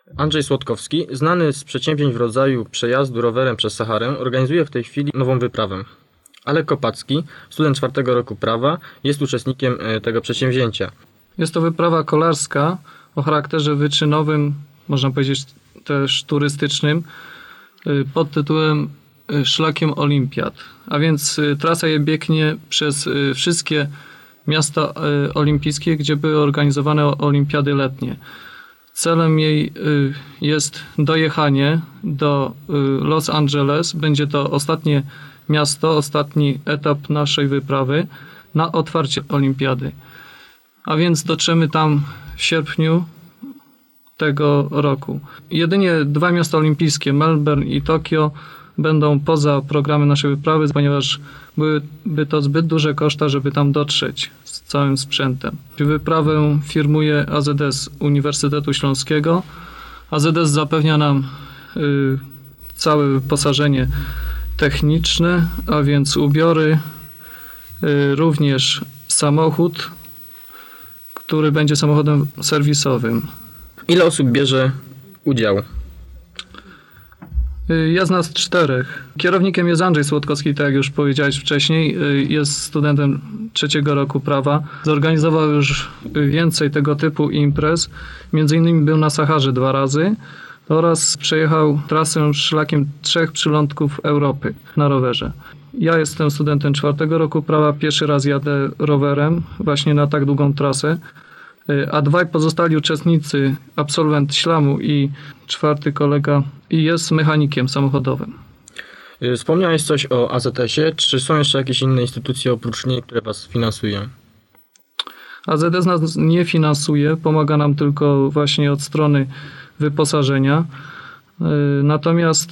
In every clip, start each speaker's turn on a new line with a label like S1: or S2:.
S1: Andrzej Słodkowski, znany z przedsięwzięć w rodzaju przejazdu rowerem przez Saharę, organizuje w tej chwili nową wyprawę. Alek Kopacki, student 4. roku prawa, jest uczestnikiem tego przedsięwzięcia.
S2: Jest to wyprawa kolarska o charakterze wyczynowym, można powiedzieć też turystycznym, pod tytułem Szlakiem Olimpiad. A więc trasa jej biegnie przez wszystkie miasta olimpijskie, gdzie były organizowane olimpiady letnie. Celem jej jest dojechanie do Los Angeles. Będzie to ostatnie miasto, ostatni etap naszej wyprawy na otwarcie olimpiady. A więc dotrzemy tam w sierpniu tego roku. Jedynie 2 miasta olimpijskie, Melbourne i Tokio, będą poza programem naszej wyprawy, ponieważ byłyby to zbyt duże koszta, żeby tam dotrzeć z całym sprzętem. Wyprawę firmuje AZS Uniwersytetu Śląskiego. AZS zapewnia nam całe wyposażenie techniczne, a więc ubiory, również samochód, który będzie samochodem serwisowym.
S1: Ile osób bierze udział?
S2: Jest nas 4. Kierownikiem jest Andrzej Słodkowski, tak jak już powiedziałeś wcześniej. Jest studentem 3. roku prawa. Zorganizował już więcej tego typu imprez. Między innymi był na Saharze 2 razy oraz przejechał trasę szlakiem 3 przylądków Europy na rowerze. Ja jestem studentem 4. roku prawa. Pierwszy raz jadę rowerem właśnie na tak długą trasę. A 2 pozostali uczestnicy, absolwent Ślamu i 4. kolega, jest mechanikiem samochodowym.
S1: Wspomniałeś coś o AZS-ie. Czy są jeszcze jakieś inne instytucje oprócz niej, które was finansują?
S2: AZS nas nie finansuje, pomaga nam tylko właśnie od strony wyposażenia. Natomiast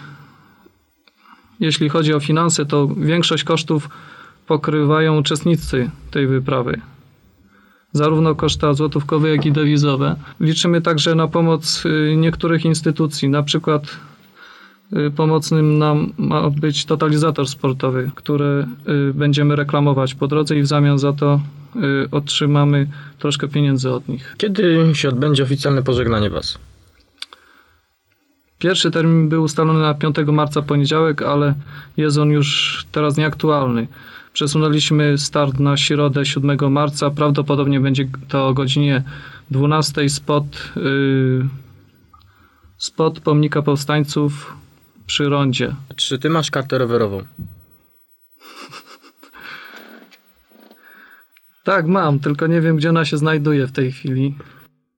S2: jeśli chodzi o finanse, to większość kosztów pokrywają uczestnicy tej wyprawy. Zarówno koszta złotówkowe, jak i dewizowe. Liczymy także na pomoc niektórych instytucji. Na przykład pomocnym nam ma być totalizator sportowy, który będziemy reklamować po drodze i w zamian za to otrzymamy troszkę pieniędzy od nich.
S1: Kiedy się odbędzie oficjalne pożegnanie was?
S2: Pierwszy termin był ustalony na 5 marca poniedziałek, ale jest on już teraz nieaktualny. Przesunęliśmy start na środę 7 marca. Prawdopodobnie będzie to o godzinie 12 spod Pomnika Powstańców przy rondzie.
S1: Czy ty masz kartę rowerową?
S2: Tak, mam, tylko nie wiem, gdzie ona się znajduje w tej chwili.